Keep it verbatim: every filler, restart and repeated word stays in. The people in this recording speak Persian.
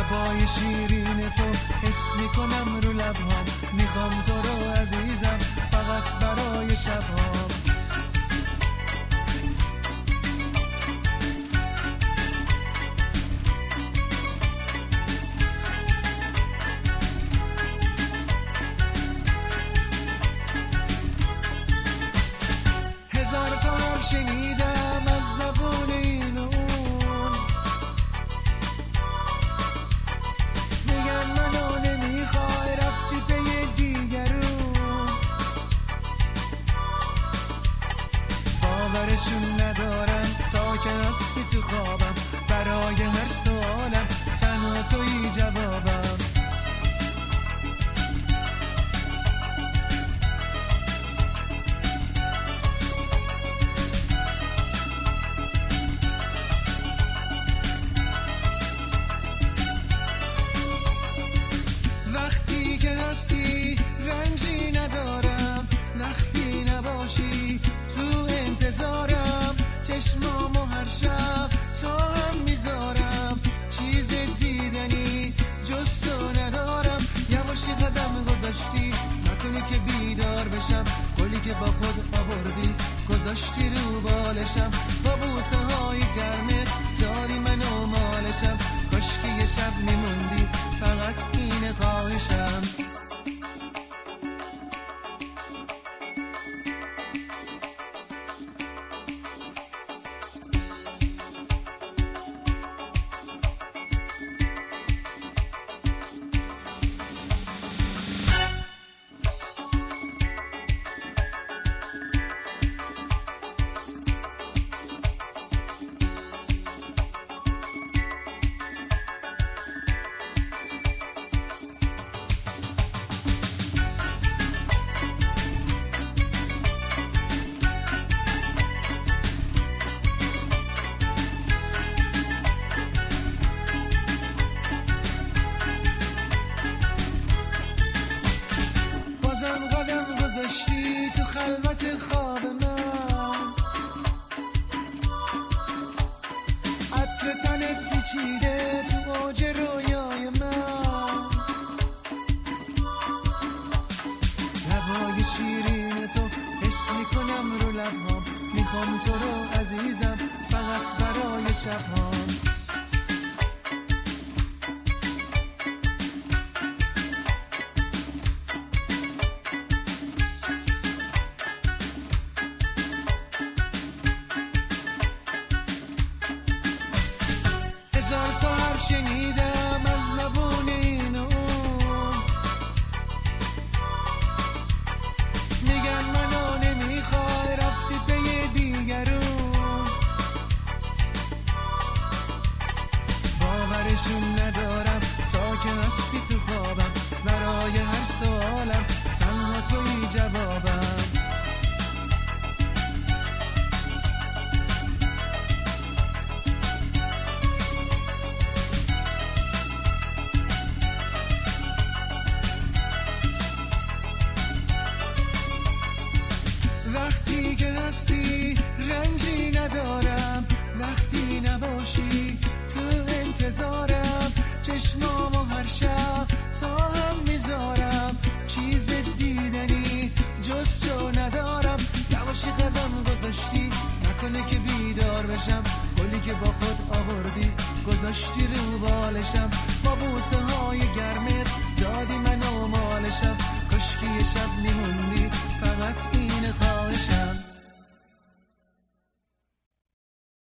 لبای شیرین تو حس میکنم رو لبهام، میخوام تو رو عزیزم فقط برای شبهام. هزار تا حرف شنیدم از زبون این و اون، میگن منو نمیخوای رفتی پی دیگرون. باورشون ندارم تا که هستی تو خوابم، برای هر سوالم تنها تویی جوابم. وقتی که هستی رنجی ندارم، وقتی نباشی تو انتظارم، چشمامو هر شب تا هم میذارم، چیز دیدنی جز تو ندارم. یواشی قدم گذاشتی نکنی که بیدار بشم، گلی که با خود آوردی گذاشتی رو بالشم، با بوسه های گرمت دادی منو مالشم. کاش که یه شب میموندی فقط این خواهشم. قدم گذاشتی تو خلوت خواب من، عطر تنت پیچیده تو اوج رویای من. لبای شیرین تو حس میکنم رو لبهام، میخوام تو رو عزیزم فقط برای شبهام. هزار تا حرف شنیدم از زبون این و اون، میگن منو نمیخوای رفتی پی دیگرون. باورشون ندارم تا که هستی تو خوابم، برای هر سوالم تنها تویی جوابم. وقتی که هستی رنجی ندارم، وقتی نباشی تو انتظارم، چشمامو هر شب تا هم میذارم، چیز دیدنی جز تو ندارم. یواشی قدم گذاشتی نکنه که بیدار بشم، گلی که با خود آوردی گذاشتی رو بالشم،